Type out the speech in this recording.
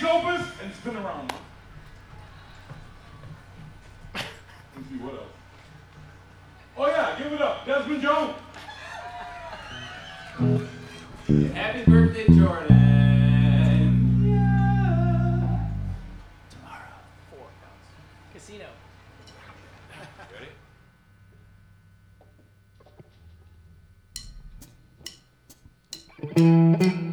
opens and spin around. Let's see what else. Oh yeah, give it up, Desmond Jones. Happy birthday, Jordan. Tomorrow. 4 counts. Casino. Ready?